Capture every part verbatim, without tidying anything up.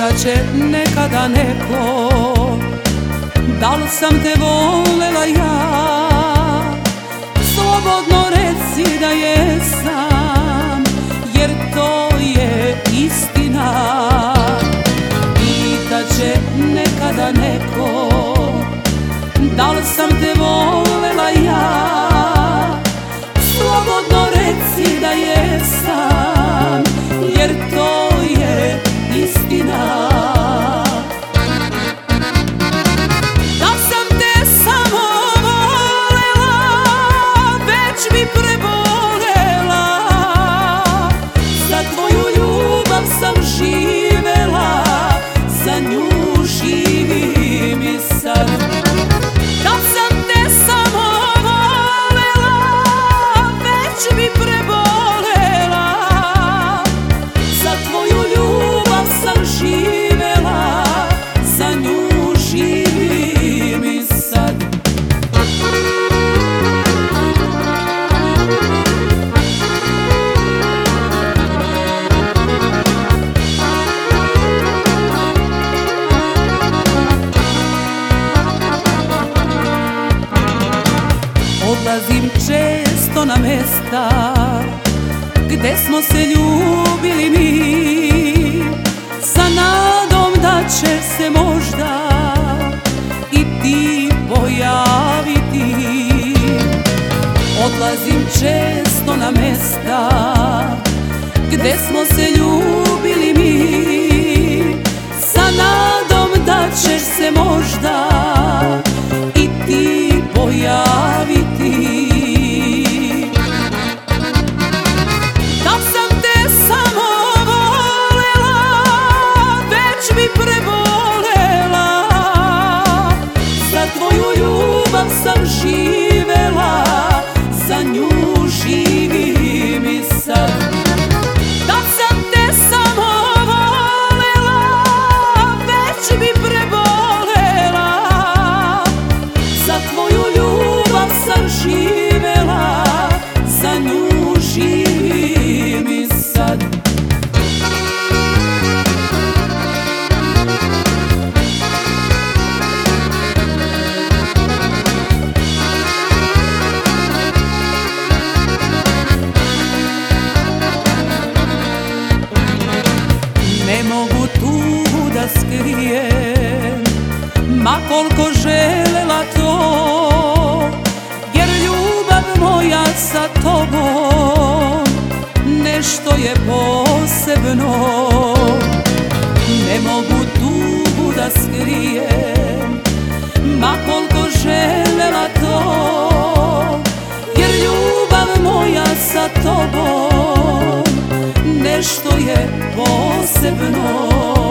Pitaće nekada neko da li sam te volela ja. Slobodno reci da jesam, jer to je istina. Pitaće nekada neko da li sam te volela ja. Slobodno reci da jesam, jer to je istina. Da sam te samo volela, već bi prebolela. Za tvoju ljubav sam živela, za nju živim i sad. Da sam te samo volela, već bi prebolela. Za tvoju ljubav sam živela, za nju živim i sad. Odlazim često na mesta gde smo se ljubili mi, sa nadom da će se možda i ti pojaviti. Odlazim često na mesta gde smo se ljubili mi, sa nadom da ćeš se možda i ti pojaviti. Da sam te samo volela, već bi prebolela. Za tvoju ljubav sam živela, za nju živim i sad. Da sam te samo volela, već bi prebolela. Za tvoju ljubav sam živela, za nju živim i sad. Ne mogu tugu da skrijem, ma koliko želela to, jer ljubav moja sa tobom nešto je posebno. Ne mogu tugu da skrijem, ma koliko želela to, jer ljubav moja sa tobom nešto je posebno.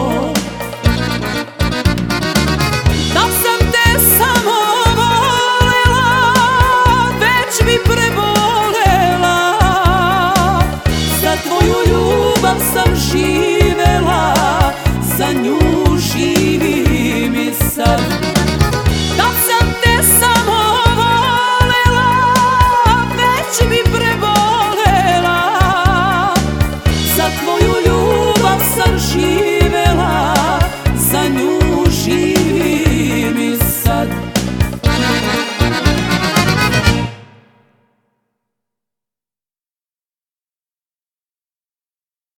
Da sam te samo volela, već bi prebolela. Za tvoju ljubav sam živela,